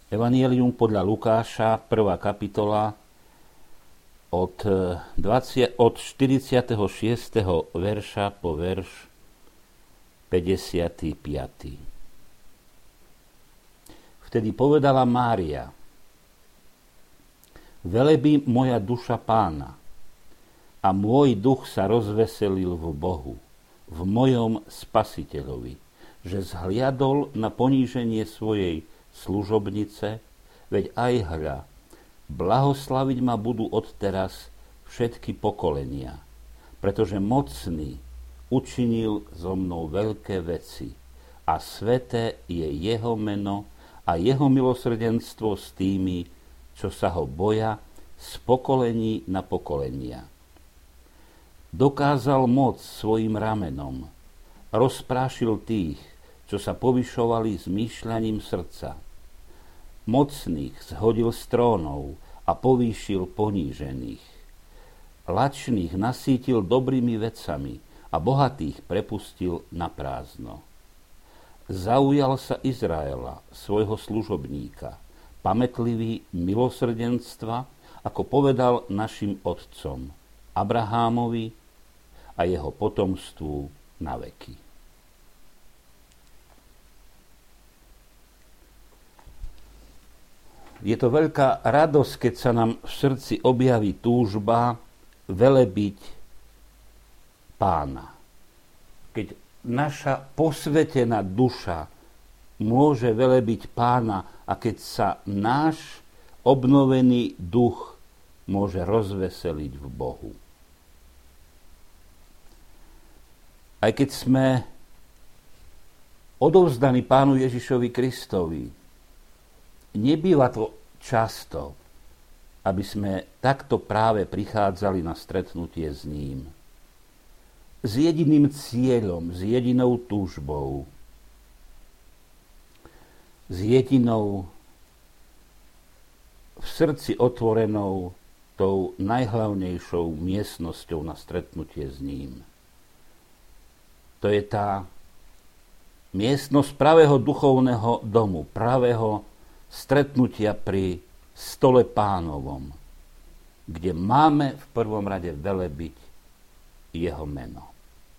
Evangelium podľa Lukáša, 1. kapitola, od 46. verša po verš 55. Vtedy povedala Mária: Velebí moja duša Pána, a môj duch sa rozveselil v Bohu, v mojom Spasiteľovi, že zhliadol na poníženie svojej služobnice, veď aj hľa, blahoslaviť ma budú odteraz všetky pokolenia, pretože mocný učinil so mnou veľké veci a sveté je jeho meno a jeho milosrdenstvo s tými, čo sa ho boja, z pokolení na pokolenia. Dokázal moc svojim ramenom, rozprášil tých, čo sa povyšovali zmýšľaním srdca. Mocných zhodil z trónov a povýšil ponížených. Lačných nasýtil dobrými vecami a bohatých prepustil na prázdno. Zaujal sa Izraela, svojho služobníka, pamätlivý milosrdenstva, ako povedal našim otcom, Abrahámovi a jeho potomstvu na veky. Je to veľká radosť, keď sa nám v srdci objaví túžba velebiť Pána. Keď naša posvetená duša môže velebiť Pána a keď sa náš obnovený duch môže rozveseliť v Bohu. Aj keď sme odovzdaní Pánu Ježišovi Kristovi, nebýva to často, aby sme takto práve prichádzali na stretnutie s ním. S jediným cieľom, s jedinou túžbou, s jedinou v srdci otvorenou tou najhlavnejšou miestnosťou na stretnutie s ním. To je tá miestnosť pravého duchovného domu, pravého stretnutia pri stole Pánovom, kde máme v prvom rade velebiť jeho meno.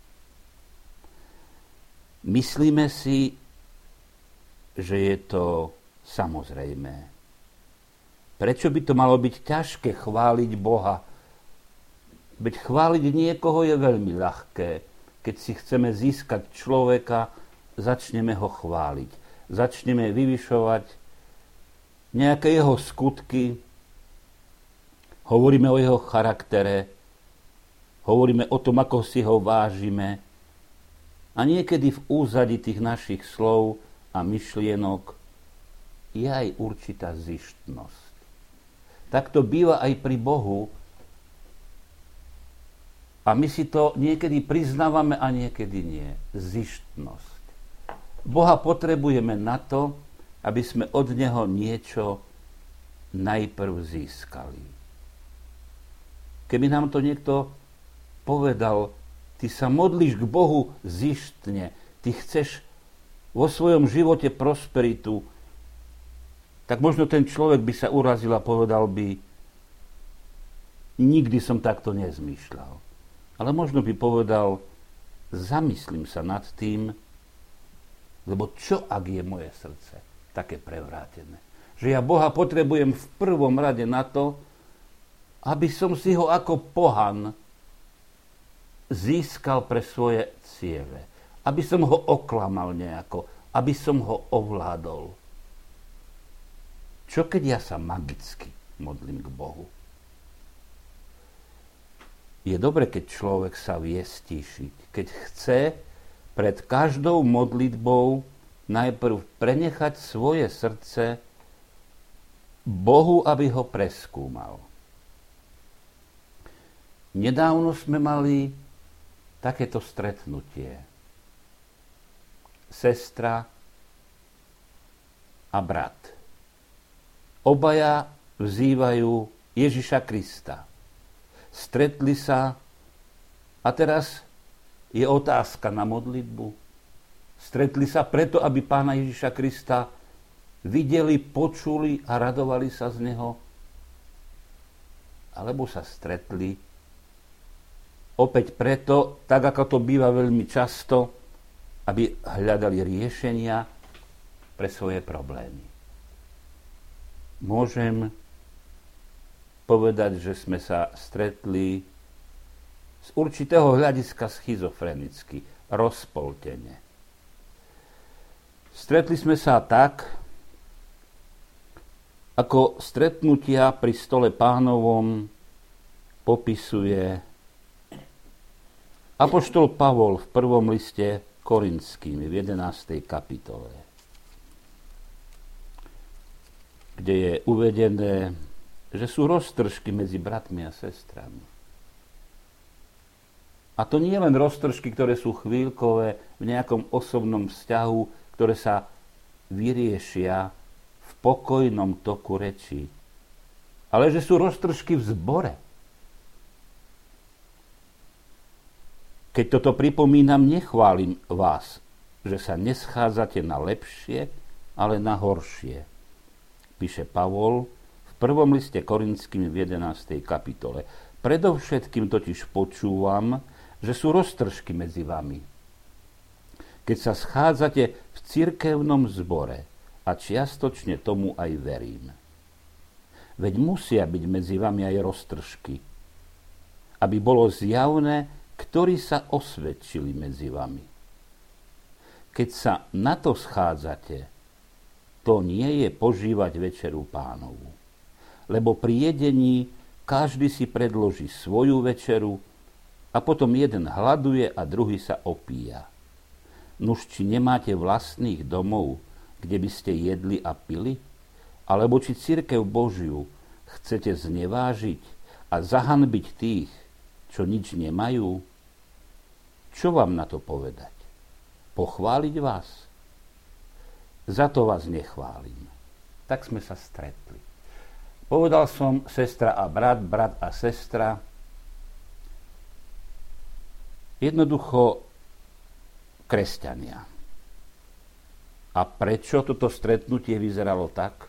Myslíme si, že je to samozrejmé. Prečo by to malo byť ťažké chváliť Boha? Veď chváliť niekoho je veľmi ľahké. Keď si chceme získať človeka, začneme ho chváliť. Začneme vyvyšovať nejaké jeho skutky, hovoríme o jeho charaktere, hovoríme o tom, ako si ho vážime, a niekedy v úzadi tých našich slov a myšlienok je aj určitá zištnosť. Tak to býva aj pri Bohu a my si to niekedy priznávame a niekedy nie. Zištnosť. Boha potrebujeme na to, aby sme od neho niečo najprv získali. Keby nám to niekto povedal, ty sa modlíš k Bohu zištne, ty chceš vo svojom živote prosperitu, tak možno ten človek by sa urazil a povedal by, nikdy som takto nezmýšľal. Ale možno by povedal, zamyslím sa nad tým, lebo čo ak je moje srdce také prevrátené? Že ja Boha potrebujem v prvom rade na to, aby som si ho ako pohan získal pre svoje ciele. Aby som ho oklamal nejako. Aby som ho ovládol. Čo keď ja sa magicky modlím k Bohu? Je dobre, keď človek sa vie stíšiť. Keď chce pred každou modlitbou najprv prenechať svoje srdce Bohu, aby ho preskúmal. Nedávno sme mali takéto stretnutie. Sestra a brat. Obaja vzývajú Ježiša Krista. Stretli sa a teraz je otázka na modlitbu. Stretli sa preto, aby Pána Ježiša Krista videli, počuli a radovali sa z neho, alebo sa stretli opäť preto, tak ako to býva veľmi často, aby hľadali riešenia pre svoje problémy. Môžem povedať, že sme sa stretli z určitého hľadiska schizofrenicky, rozpoltene. Stretli sme sa tak, ako stretnutia pri stole Pánovom popisuje apoštol Pavol v prvom liste Korinským v 11. kapitole, kde je uvedené, že sú roztržky medzi bratmi a sestrami. A to nie len roztržky, ktoré sú chvíľkové v nejakom osobnom vzťahu, ktoré sa vyriešia v pokojnom toku rečí, ale že sú roztržky v zbore. Keď toto pripomínam, nechválim vás, že sa neschádzate na lepšie, ale na horšie. Píše Pavol v prvom liste Korinským v 11. kapitole. Predovšetkým totiž počúvam, že sú roztržky medzi vami. Keď sa schádzate v cirkevnom zbore, a čiastočne tomu aj verím. Veď musia byť medzi vami aj roztržky, aby bolo zjavné, ktorí sa osvedčili medzi vami. Keď sa na to schádzate, to nie je požívať večeru Pánovu, lebo pri jedení každý si predloží svoju večeru a potom jeden hladuje a druhý sa opíja. Nuž, či nemáte vlastných domov, kde by ste jedli a pili? Alebo či cirkev Božiu chcete znevážiť a zahanbiť tých, čo nič nemajú? Čo vám na to povedať? Pochváliť vás? Za to vás nechválim. Tak sme sa stretli. Povedal som sestra a brat, brat a sestra. Jednoducho kresťania. A prečo toto stretnutie vyzeralo tak?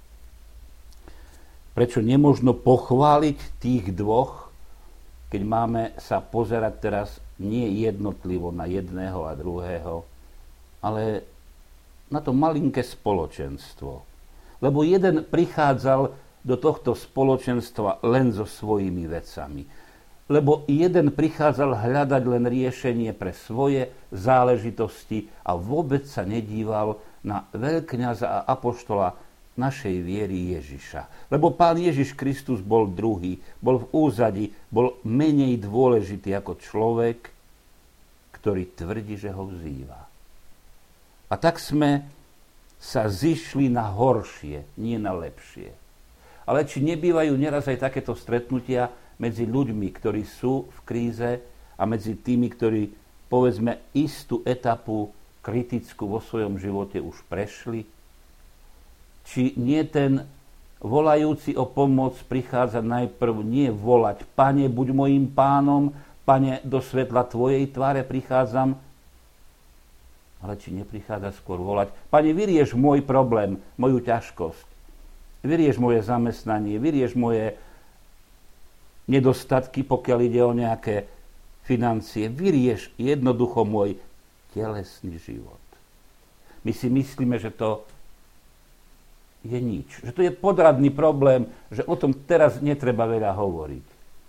Prečo nemožno pochváliť tých dvoch, keď máme sa pozerať teraz nie jednotlivo na jedného a druhého, ale na to malinké spoločenstvo. Lebo jeden prichádzal do tohto spoločenstva len so svojimi vecami. Lebo jeden prichádzal hľadať len riešenie pre svoje záležitosti a vôbec sa nedíval na veľkňaza a apoštola našej viery Ježiša. Lebo Pán Ježiš Kristus bol druhý, bol v úzadi, bol menej dôležitý ako človek, ktorý tvrdí, že ho vzýva. A tak sme sa zišli na horšie, nie na lepšie. Ale či nebývajú neraz aj takéto stretnutia medzi ľuďmi, ktorí sú v kríze a medzi tými, ktorí, povedzme, istú etapu kritickú vo svojom živote už prešli? Či nie ten volajúci o pomoc prichádza najprv nie volať: Pane, buď mojím pánom, Pane, do svetla tvojej tváre prichádzam, ale či neprichádza skôr volať: Pane, vyrieš môj problém, moju ťažkosť, vyrieš moje zamestnanie, vyrieš moje nedostatky, pokiaľ ide o nejaké financie, vyrieš jednoducho môj telesný život. My si myslíme, že to je nič, že to je podradný problém, že o tom teraz netreba veľa hovoriť.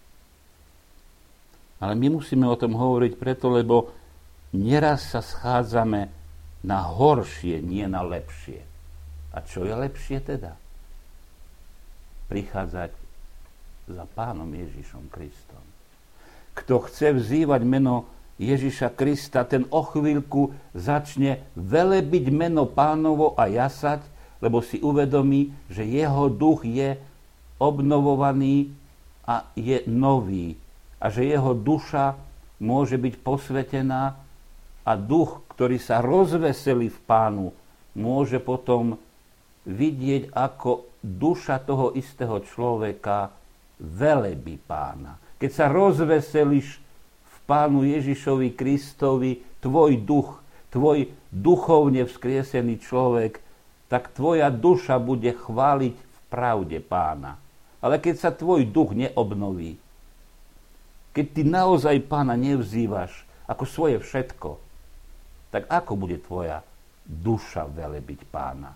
Ale my musíme o tom hovoriť preto, lebo neraz sa schádzame na horšie, nie na lepšie. A čo je lepšie teda? Prichádzať za Pánom Ježišom Kristom. Kto chce vzývať meno Ježiša Krista, ten o chvíľku začne velebiť meno Pánovo a jasať, lebo si uvedomí, že jeho duch je obnovovaný a je nový. A že jeho duša môže byť posvetená a duch, ktorý sa rozveselí v Pánu, môže potom vidieť, ako duša toho istého človeka velebí Pána. Keď sa rozveselíš v Pánu Ježišovi Kristovi, tvoj duch, tvoj duchovne vzkriesený človek tak tvoja duša bude chváliť v pravde Pána. Ale keď sa tvoj duch neobnoví, keď ty naozaj Pána nevzývaš ako svoje všetko, tak ako bude tvoja duša velebiť Pána?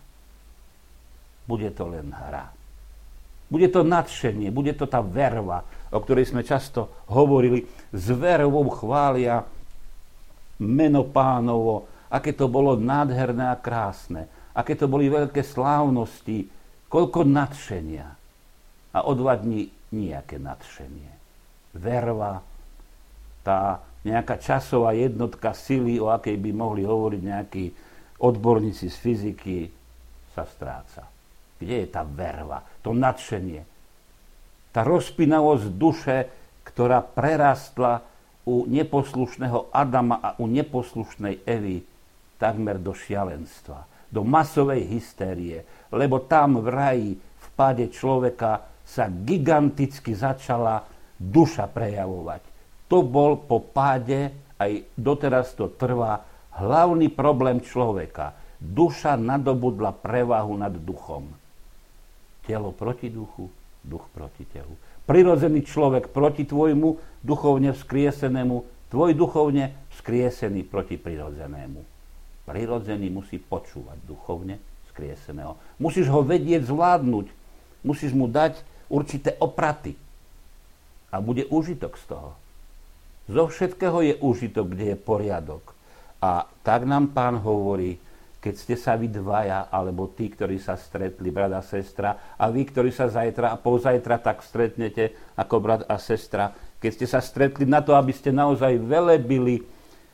Bude to len hra. Bude to nadšenie, bude to tá verva, o ktorej sme často hovorili. S vervou chvália meno Pánovo, aké to bolo nádherné a krásne, aké to boli veľké slávnosti, koľko nadšenia. A o 2 dní nejaké nadšenie. Verva, tá nejaká časová jednotka sily, o akej by mohli hovoriť nejakí odborníci z fyziky, sa stráca. Kde je tá verva, to nadšenie? Tá rozpínavosť duše, ktorá prerastla u neposlušného Adama a u neposlušnej Evy takmer do šialenstva, do masovej hystérie, lebo tam v raji, v páde človeka sa giganticky začala duša prejavovať. To bol po páde, aj doteraz to trvá, hlavný problém človeka. Duša nadobudla prevahu nad duchom. Telo proti duchu, duch proti telu. Prirodzený človek proti tvojmu duchovne vzkriesenému, tvoj duchovne vzkriesený proti prirodzenému. Prirodzený musí počúvať duchovne vzkrieseného. Musíš ho vedieť zvládnuť. Musíš mu dať určité opraty. A bude úžitok z toho. Zo všetkého je úžitok, kde je poriadok. A tak nám Pán hovorí, keď ste sa vy dvaja, alebo tí, ktorí sa stretli, brat a sestra, a vy, ktorí sa zajtra a pozajtra tak stretnete ako brat a sestra, keď ste sa stretli na to, aby ste naozaj velebili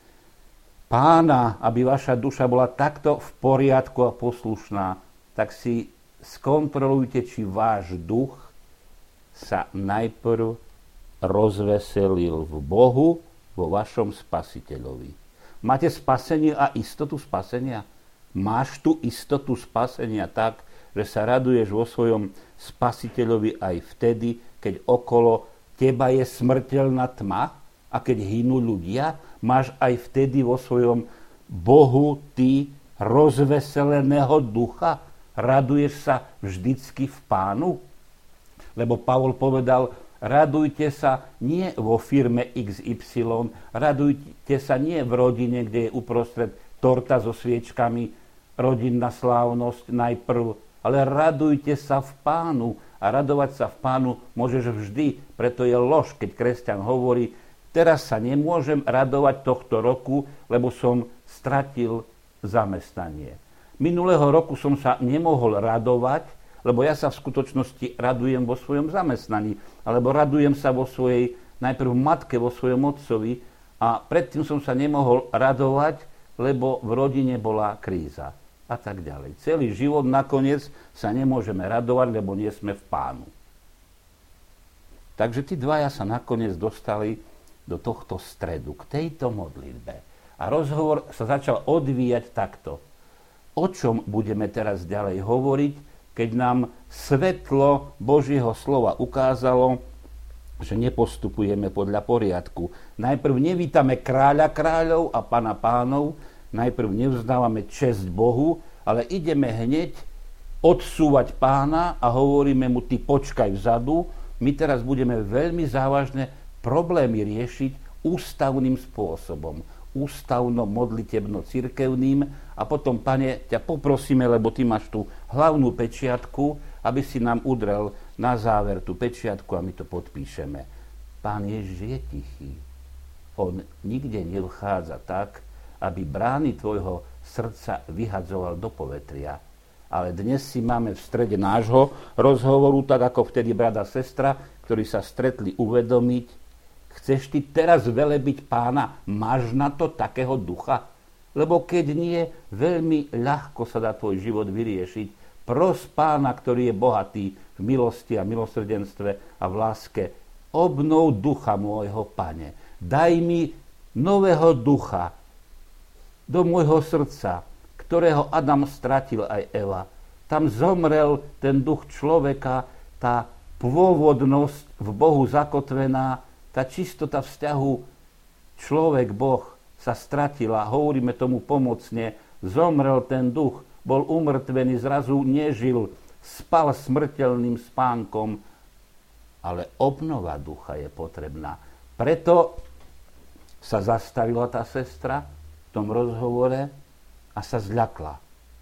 Pána, aby vaša duša bola takto v poriadku a poslušná, tak si skontrolujte, či váš duch sa najprv rozveselil v Bohu, vo vašom Spasiteľovi. Máte spasenie a istotu spasenia? Máš tú istotu spasenia tak, že sa raduješ vo svojom Spasiteľovi aj vtedy, keď okolo teba je smrteľná tma a keď hynú ľudia? Máš aj vtedy vo svojom Bohu ty rozveseleného ducha? Raduješ sa vždycky v Pánu? Lebo Pavol povedal, radujte sa nie vo firme XY, radujte sa nie v rodine, kde je uprostred torta so sviečkami, rodinná slávnosť najprv, ale radujte sa v Pánu. A radovať sa v Pánu môžeš vždy, preto je lož, keď kresťan hovorí, teraz sa nemôžem radovať tohto roku, lebo som stratil zamestnanie. Minulého roku som sa nemohol radovať, lebo ja sa v skutočnosti radujem vo svojom zamestnaní, alebo radujem sa vo svojej, najprv matke, vo svojom otcovi, a predtým som sa nemohol radovať, lebo v rodine bola kríza. A tak ďalej. Celý život nakoniec sa nemôžeme radovať, lebo nie sme v Pánu. Takže tí dvaja sa nakoniec dostali do tohto stredu, k tejto modlitbe. A rozhovor sa začal odvíjať takto. O čom budeme teraz ďalej hovoriť, keď nám svetlo Božieho slova ukázalo, že nepostupujeme podľa poriadku. Najprv nevítame kráľa kráľov a pána pánov, najprv nevzdávame česť Bohu, ale ideme hneď odsúvať Pána a hovoríme mu, ty počkaj vzadu, my teraz budeme veľmi závažné problémy riešiť ústavným spôsobom, ústavno-modlitebno-cirkevným, a potom, Pane, ťa poprosíme, lebo ty máš tú hlavnú pečiatku, aby si nám udrel na záver tú pečiatku a my to podpíšeme. Pán Ježiš je tichý. On nikde nevchádza tak, aby brány tvojho srdca vyhadzoval do povetria. Ale dnes si máme v strede nášho rozhovoru, tak ako vtedy brat a sestra, ktorí sa stretli, uvedomiť, chceš ty teraz velebiť Pána? Máš na to takého ducha? Lebo keď nie, veľmi ľahko sa dá tvoj život vyriešiť. Pros Pána, ktorý je bohatý v milosti a milosrdenstve a v láske. Obnov ducha môjho, Pane. Daj mi nového ducha do môjho srdca, ktorého Adam stratil aj Eva. Tam zomrel ten duch človeka, tá pôvodnosť v Bohu zakotvená, tá čistota vzťahu človek-Boh sa stratila. Hovoríme tomu pomocne, zomrel ten duch. bol umrtvený, zrazu nežil, spal smrteľným spánkom, ale obnova ducha je potrebná. Preto sa zastavila tá sestra v tom rozhovore a sa zľakla.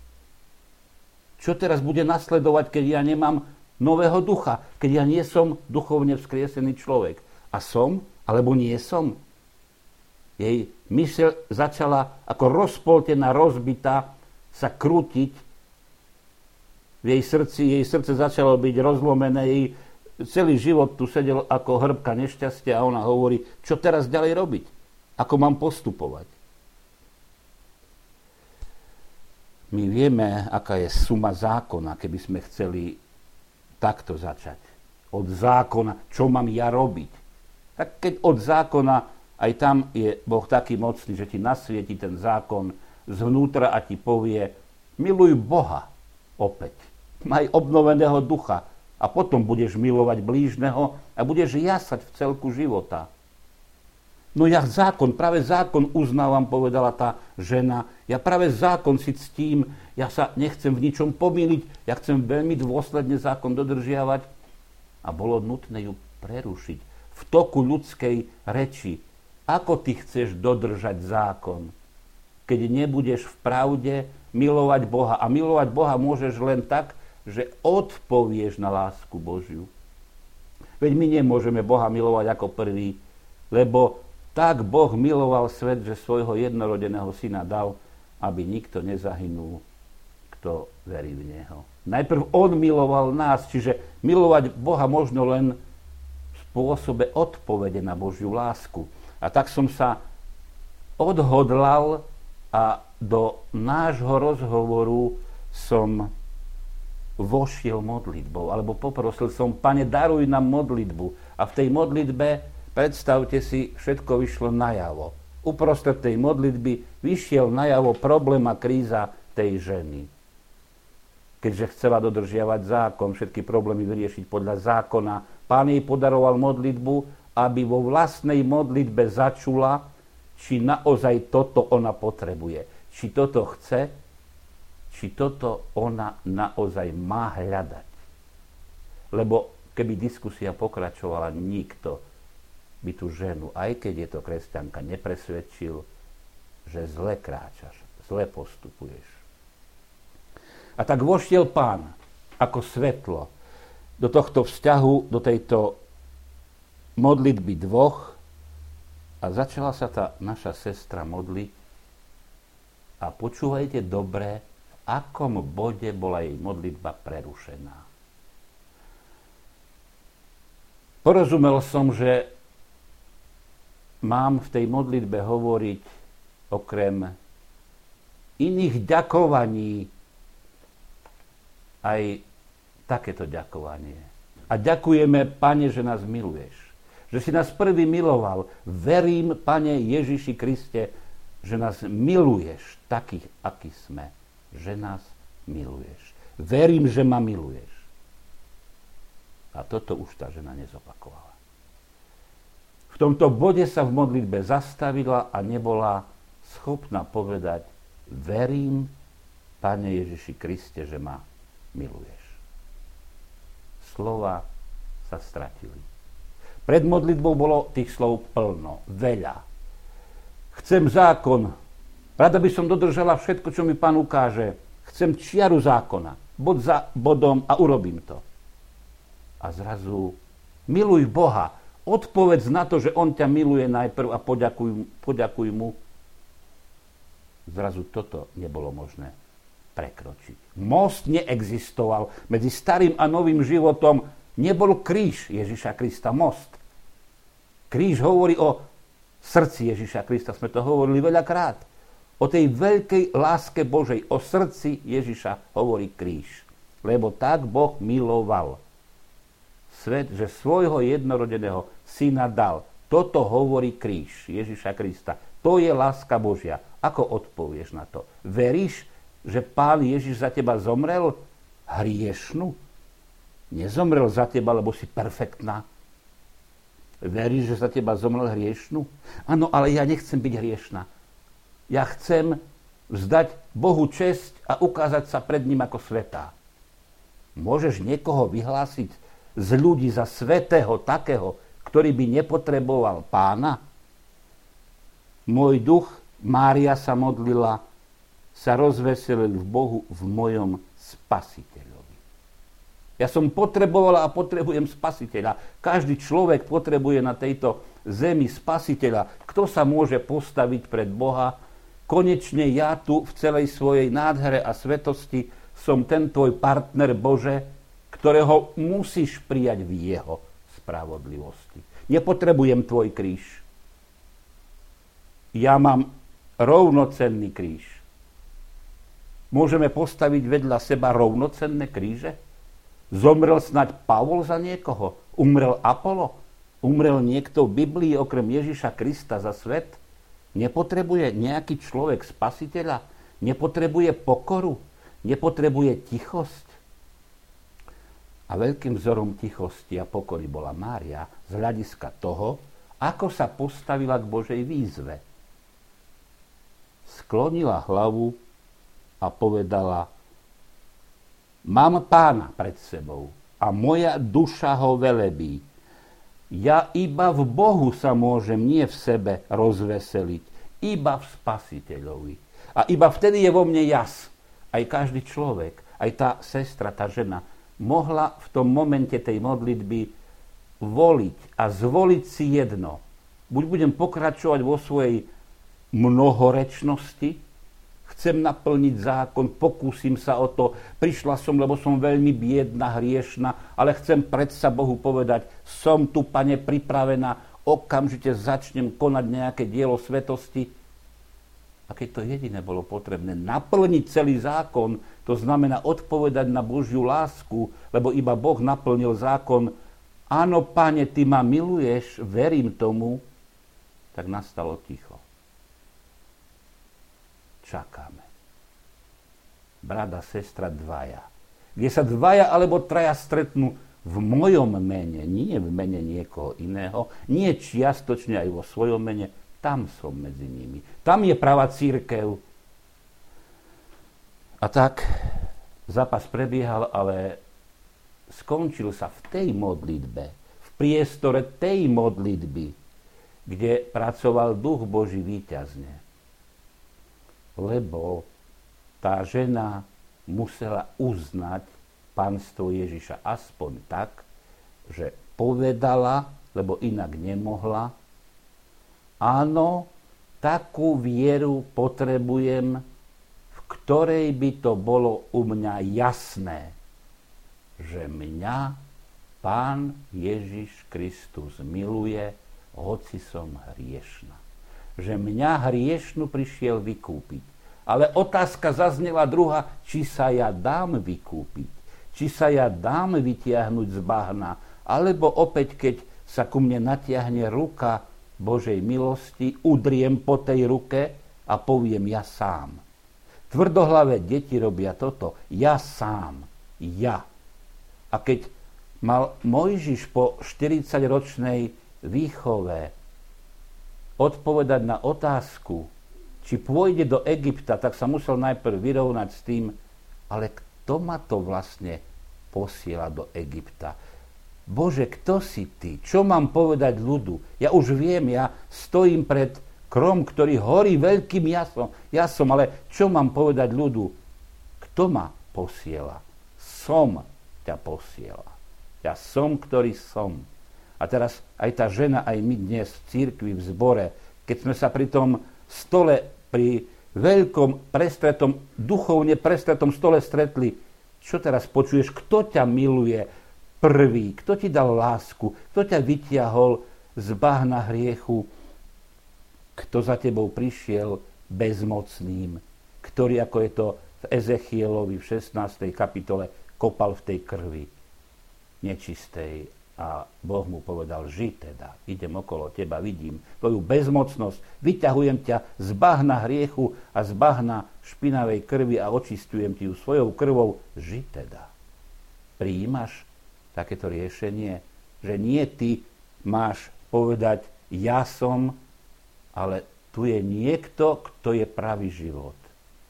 Čo teraz bude nasledovať, keď ja nemám nového ducha, keď ja nie som duchovne vzkriesený človek? A som, alebo nie som? Jej myseľ začala ako rozpoltená, rozbitá sa krútiť v jej srdce začalo byť rozlomené, jej celý život tu sedel ako hrbka nešťastia a ona hovorí, čo teraz ďalej robiť? Ako mám postupovať? My vieme, aká je suma zákona, keby sme chceli takto začať. Od zákona, čo mám ja robiť? Tak keď od zákona, aj tam je Boh taký mocný, že ti nasvieti ten zákon zvnútra a ti povie, miluj Boha opäť. Maj obnoveného ducha a potom budeš milovať blížneho a budeš jasať v celku života. No ja práve zákon uznávam, povedala tá žena. Ja práve zákon si ctím, ja sa nechcem v ničom pomýliť, ja chcem veľmi dôsledne zákon dodržiavať. A bolo nutné ju prerušiť v toku ľudskej reči. Ako ty chceš dodržať zákon, keď nebudeš v pravde milovať Boha? A milovať Boha môžeš len tak, že odpovieš na lásku Božiu. Veď my nemôžeme Boha milovať ako prvý, lebo tak Boh miloval svet, že svojho jednorodeného syna dal, aby nikto nezahynul, kto verí v Neho. Najprv On miloval nás, čiže milovať Boha možno len v spôsobe odpovede na Božiu lásku. A tak som sa odhodlal a do nášho rozhovoru som vošiel modlitbou, alebo poprosil som, Pane, daruj nám modlitbu. A v tej modlitbe, predstavte si, všetko vyšlo najavo. Uprostred tej modlitby vyšiel najavo problém a kríza tej ženy. Keďže chcela dodržiavať zákon, všetky problémy vyriešiť podľa zákona, Pán jej podaroval modlitbu, aby vo vlastnej modlitbe začula, či naozaj toto ona potrebuje. Či toto chce, či toto ona naozaj má hľadať. Lebo keby diskusia pokračovala, nikto by tú ženu, aj keď je to kresťanka, nepresvedčil, že zle kráčaš, zle postupuješ. A tak vošiel Pán ako svetlo do tohto vzťahu, do tejto modlitby dvoch a začala sa tá naša sestra modliť a počúvajte dobre, v akom bode bola jej modlitba prerušená. Porozumel som, že mám v tej modlitbe hovoriť okrem iných ďakovaní aj takéto ďakovanie. A ďakujeme, Pane, že nás miluješ. Že si nás prvý miloval. Verím, Pane Ježiši Kriste, že nás miluješ takých, akí sme. Že nás miluješ. Verím, že ma miluješ. A toto už tá žena nezopakovala. V tomto bode sa v modlitbe zastavila a nebola schopná povedať, verím, Pane Ježiši Kriste, že ma miluješ. Slova sa stratili. Pred modlitbou bolo tých slov plno, veľa. Chcem zákon, rada by som dodržala všetko, čo mi Pán ukáže. Chcem čiaru zákona, bod za bodom a urobím to. A zrazu miluj Boha, odpovedz na to, že On ťa miluje najprv a poďakuj mu. Zrazu toto nebolo možné prekročiť. Most neexistoval. Medzi starým a novým životom nebol kríž Ježiša Krista, most. Kríž hovorí o srdci Ježiša Krista, sme to hovorili veľakrát. O tej veľkej láske Božej, o srdci Ježiša hovorí kríž. Lebo tak Boh miloval svet, že svojho jednorodeného syna dal. Toto hovorí kríž Ježiša Krista. To je láska Božia. Ako odpovieš na to? Veríš, že Pán Ježiš za teba zomrel hriešnú? Nezomrel za teba, lebo si perfektná. Veríš, že za teba zomrel hriešnú? Áno, ale ja nechcem byť hriešná. Ja chcem vzdať Bohu česť a ukázať sa pred ním ako svätá. Môžeš niekoho vyhlásiť z ľudí za svätého takého, ktorý by nepotreboval Pána? Môj duch, Mária sa modlila, sa rozveselil v Bohu, v mojom Spasiteľovi. Ja som potrebovala a potrebujem Spasiteľa. Každý človek potrebuje na tejto zemi Spasiteľa. Kto sa môže postaviť pred Boha? Konečne ja tu v celej svojej nádhere a svetosti som ten tvoj partner, Bože, ktorého musíš prijať v jeho spravodlivosti. Nepotrebujem tvoj kríž. Ja mám rovnocenný kríž. Môžeme postaviť vedľa seba rovnocenné kríže? Zomrel snáď Pavol za niekoho? Umrel Apolo? Umrel niekto v Biblii okrem Ježiša Krista za svet? Nepotrebuje nejaký človek Spasiteľa? Nepotrebuje pokoru? Nepotrebuje tichosť? A veľkým vzorom tichosti a pokory bola Mária z hľadiska toho, ako sa postavila k Božej výzve. Sklonila hlavu a povedala: mám Pána pred sebou a moja duša ho velebí. Ja iba v Bohu sa môžem, nie v sebe, rozveseliť. Iba v Spasiteľovi. A iba vtedy je vo mne jas. Aj každý človek, aj tá sestra, tá žena, mohla v tom momente tej modlitby voliť a zvoliť si jedno. Buď budem pokračovať vo svojej mnohorečnosti, chcem naplniť zákon, pokúsim sa o to, prišla som, lebo som veľmi biedna, hriešna, ale chcem predsa Bohu povedať, som tu, Pane, pripravená, okamžite začnem konať nejaké dielo svetosti. A keď to jediné bolo potrebné, naplniť celý zákon, to znamená odpovedať na Božiu lásku, lebo iba Boh naplnil zákon, áno, Pane, Ty ma miluješ, verím tomu, tak nastalo ticho. Čakáme. Brat a sestra dvaja. Kde sa dvaja alebo traja stretnú v mojom mene, nie v mene niekoho iného, nie čiastočne aj vo svojom mene, tam som medzi nimi. Tam je pravá cirkev. A tak zápas prebiehal, ale skončil sa v tej modlitbe, v priestore tej modlitby, kde pracoval Duch Boží víťazne. Lebo tá žena musela uznať panstvo Ježiša aspoň tak, že povedala, lebo inak nemohla, áno, takú vieru potrebujem, v ktorej by to bolo u mňa jasné, že mňa Pán Ježiš Kristus miluje, hoci som hriešna. Že mňa hriešnú prišiel vykúpiť. Ale otázka zaznela druhá, či sa ja dám vykúpiť, či sa ja dám vytiahnuť z bahna, alebo opäť, keď sa ku mne natiahne ruka Božej milosti, udriem po tej ruke a poviem ja sám. Tvrdohlavé deti robia toto, ja sám, ja. A keď mal Mojžiš po 40-ročnej výchove odpovedať na otázku, či pôjde do Egypta, tak sa musel najprv vyrovnať s tým, ale kto ma to vlastne posiela do Egypta? Bože, kto si ty? Čo mám povedať ľudu? Ja už viem, ja stojím pred krom, ktorý horí veľkým jasom, ale čo mám povedať ľudu? Kto ma posiela? Som ťa posiela. Ja som, ktorý som. A teraz aj tá žena, aj my dnes v cirkvi, v zbore, keď sme sa pri tom stole, pri veľkom prestretom, duchovne prestretom stole stretli, čo teraz počuješ? Kto ťa miluje prvý? Kto ti dal lásku? Kto ťa vytiahol z bahna hriechu? Kto za tebou prišiel bezmocným? Ktorý, ako je to v Ezechielovi v 16. kapitole, kopal v tej krvi nečistej. A Boh mu povedal, ži teda, idem okolo teba, vidím tvoju bezmocnosť, vyťahujem ťa z bahna hriechu a z bahna špinavej krvi a očistujem ti ju svojou krvou, ži teda. Prijímaš takéto riešenie, že nie ty máš povedať, ja som, ale tu je niekto, kto je pravý život.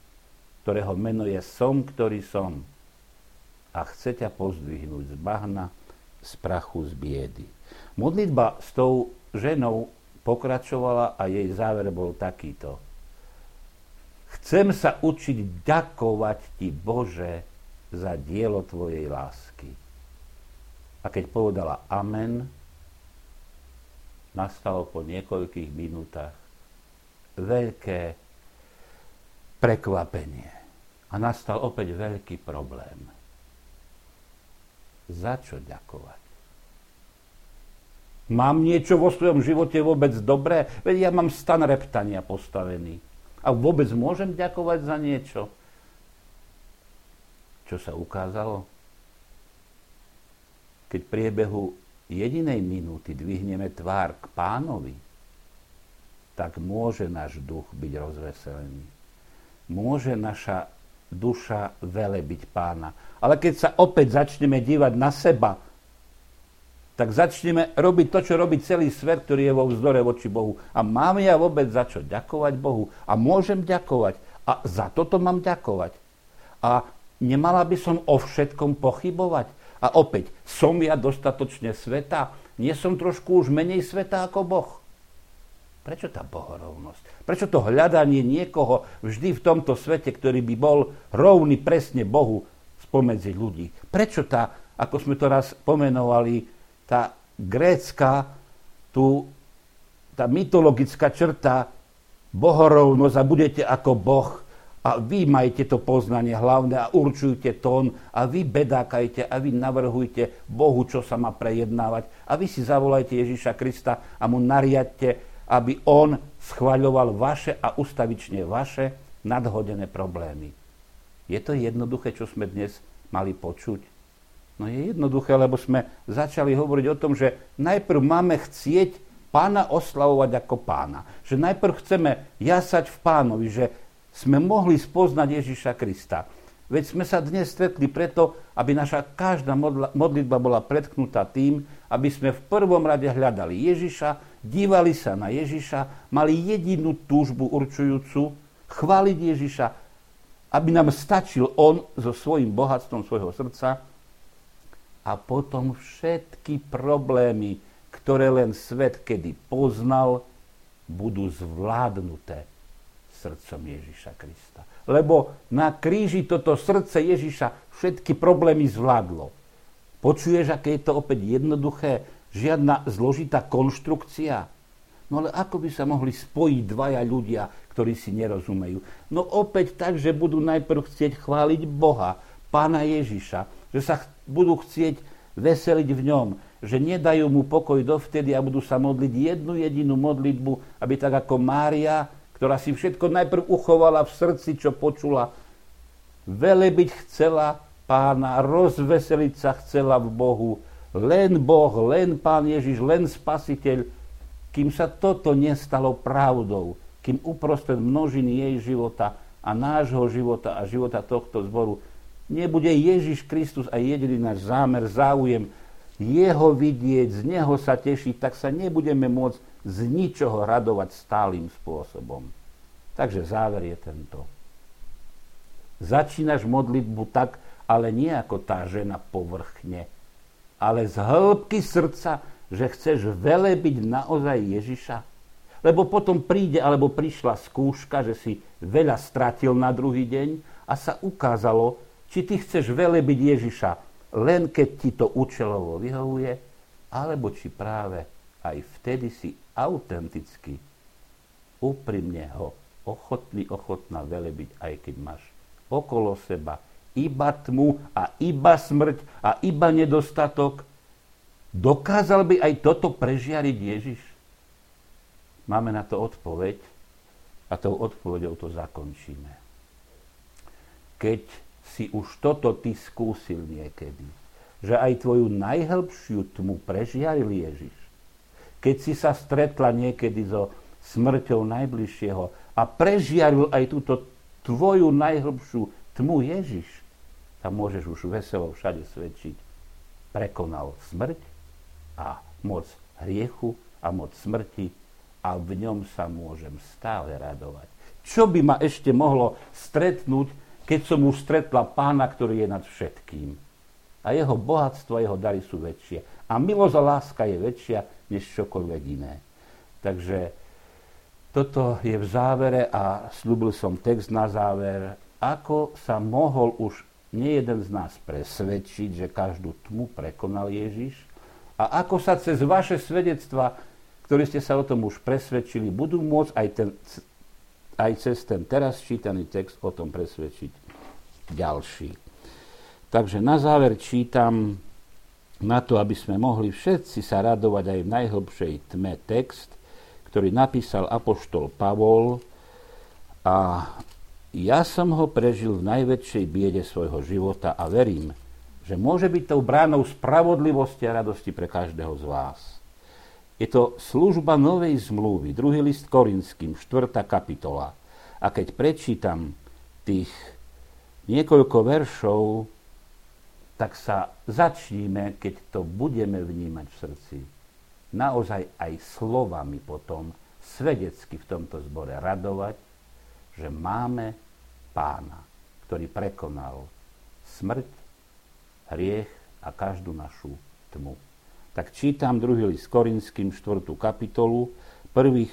ktorého meno je Som, ktorý som. A chce ťa pozdvihnúť z bahna, z prachu, z biedy. Modlitba s tou ženou pokračovala a jej záver bol takýto. Chcem sa učiť ďakovať ti, Bože, za dielo tvojej lásky. A keď povedala amen, nastalo po niekoľkých minútach veľké prekvapenie. A nastal opäť veľký problém. Za čo ďakovať? Mám niečo vo svojom živote vôbec dobré? Veď ja mám stan reptania postavený. A vôbec môžem ďakovať za niečo? Čo sa ukázalo? Keď v priebehu jedinej minúty dvihneme tvár k Pánovi, tak môže náš duch byť rozveselený. Môže naša duša velebiť Pána. Ale keď sa opäť začneme dívať na seba, tak začneme robiť to, čo robí celý svet, ktorý je vo vzdore voči Bohu. A mám ja vôbec za čo ďakovať Bohu? A môžem ďakovať. A za toto mám ďakovať. A nemala by som o všetkom pochybovať. A opäť, som ja dostatočne sveta? Nie som trošku už menej sveta ako Boh? Prečo tá bohorovnosť? Prečo to hľadanie niekoho vždy v tomto svete, ktorý by bol rovný presne Bohu spomedzi ľudí? Prečo tá, ako sme to raz pomenovali, tá grécka, tá mytologická črta, bohorovnosť a budete ako Boh a vy majte to poznanie hlavné a určujte tón a vy bedákajte a vy navrhujte Bohu, čo sa má prejednávať a vy si zavolajte Ježiša Krista a mu nariadte, aby on schvaľoval vaše a ustavične vaše nadhodené problémy. Je to jednoduché, čo sme dnes mali počuť? No je jednoduché, lebo sme začali hovoriť o tom, že najprv máme chcieť Pána oslavovať ako Pána. Že najprv chceme jasať v Pánovi, že sme mohli spoznať Ježiša Krista. Veď sme sa dnes stretli preto, aby naša každá modlitba bola pretknutá tým, aby sme v prvom rade hľadali Ježiša, dívali sa na Ježiša, mali jedinú túžbu určujúcu, chváliť Ježiša, aby nám stačil on so svojím bohatstvom svojho srdca a potom všetky problémy, ktoré len svet kedy poznal, budú zvládnuté srdcom Ježiša Krista. Lebo na kríži toto srdce Ježiša všetky problémy zvládlo. Počuješ, aké je to opäť jednoduché? Žiadna zložitá konštrukcia. No ale ako by sa mohli spojiť dvaja ľudia, ktorí si nerozumejú? No opäť tak, že budú najprv chcieť chváliť Boha, Pána Ježiša, že sa budú chcieť veseliť v ňom, že nedajú mu pokoj dovtedy a budú sa modliť jednu jedinú modlitbu, aby tak ako Mária, ktorá si všetko najprv uchovala v srdci, čo počula, velebiť chcela Pána, rozveseliť sa chcela v Bohu, len Boh, len Pán Ježiš, len Spasiteľ, kým sa toto nestalo pravdou, kým uprostred množiny jej života a nášho života a života tohto zboru nebude Ježiš Kristus a jediný náš zámer, záujem jeho vidieť, z neho sa tešiť, tak sa nebudeme môcť z ničoho radovať stálym spôsobom. Takže záver je tento. Začínaš modlitbu tak, ale nie ako tá žena povrchne, ale z hĺbky srdca, že chceš velebiť naozaj Ježiša. Lebo potom príde, alebo prišla skúška, že si veľa stratil na druhý deň a sa ukázalo, či ty chceš velebiť Ježiša, len keď ti to účelovo vyhovuje, alebo či práve aj vtedy si autenticky, úprimne ho ochotná velebiť, aj keď máš okolo seba iba tmu a iba smrť a iba nedostatok. Dokázal by aj toto prežiariť Ježiš? Máme na to odpoveď a tou odpoveďou to zakončíme. Keď si už toto ty skúsil niekedy, že aj tvoju najhlbšiu tmu prežiaril Ježiš, keď si sa stretla niekedy so smrťou najbližšieho a prežiaril aj túto tvoju najhlbšiu tmu Ježiš, tam môžeš už veselo všade svedčiť. Prekonal smrť a moc hriechu a moc smrti a v ňom sa môžem stále radovať. Čo by ma ešte mohlo stretnúť, keď som už stretla Pána, ktorý je nad všetkým. A jeho bohatstvo a jeho dary sú väčšie. A milosť a láska je väčšia, než čokoľvek iné. Takže toto je v závere a sľúbil som text na záver, ako sa mohol už nejeden z nás presvedčiť, že každú tmu prekonal Ježiš a ako sa cez vaše svedectva, ktorí ste sa o tom už presvedčili, budú môcť aj cez ten teraz čítaný text o tom presvedčiť ďalší. Takže na záver čítam na to, aby sme mohli všetci sa radovať aj v najhlbšej tme text, ktorý napísal apoštol Pavol a ja som ho prežil v najväčšej biede svojho života a verím, že môže byť tou bránou spravodlivosti a radosti pre každého z vás. Je to služba novej zmluvy, 2. list Korinským, 4. kapitola. A keď prečítam tých niekoľko veršov, tak sa začníme, keď to budeme vnímať v srdci, naozaj aj slovami potom svedecky v tomto zbore radovať, že máme Pána, ktorý prekonal smrť, hriech a každú našu tmu. Tak čítam 2. list Korinským, 4. kapitolu, prvých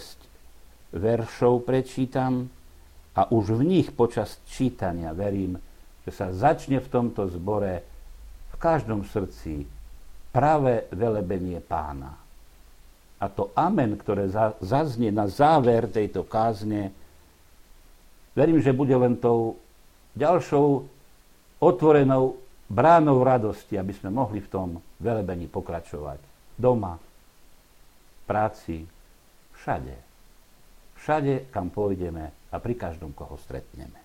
6 veršov prečítam a už v nich počas čítania verím, že sa začne v tomto zbore v každom srdci pravé velebenie Pána. A to amen, ktoré zaznie na záver tejto kázne, verím, že bude len tou ďalšou otvorenou bránou radosti, aby sme mohli v tom velebení pokračovať. Doma, v práci, všade. Všade, kam pôjdeme a pri každom, koho stretneme.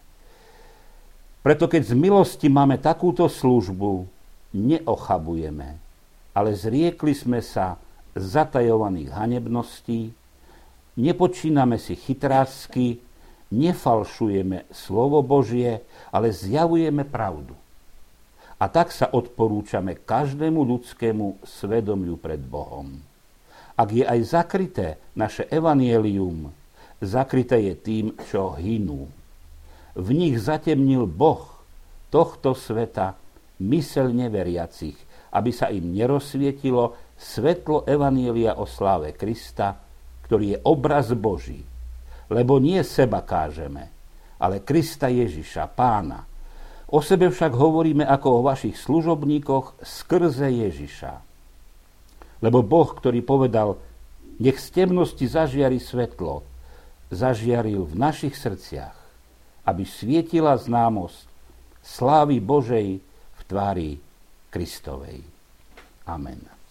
Preto keď z milosti máme takúto službu, neochabujeme, ale zriekli sme sa zatajovaných hanebností, nepočíname si chytrácky, nefalšujeme slovo Božie, ale zjavujeme pravdu. A tak sa odporúčame každému ľudskému svedomiu pred Bohom. Ak je aj zakryté naše evanjelium, zakryté je tým, čo hynú. V nich zatemnil Boh tohto sveta myseľ neveriacich, aby sa im nerozsvietilo svetlo evanjelia o sláve Krista, ktorý je obraz Boží. Lebo nie seba kážeme, ale Krista Ježiša, Pána. O sebe však hovoríme ako o vašich služobníkoch skrze Ježiša. Lebo Boh, ktorý povedal, nech z temnosti zažiari svetlo, zažiaril v našich srdciach, aby svietila známosť slávy Božej v tvári Kristovej. Amen.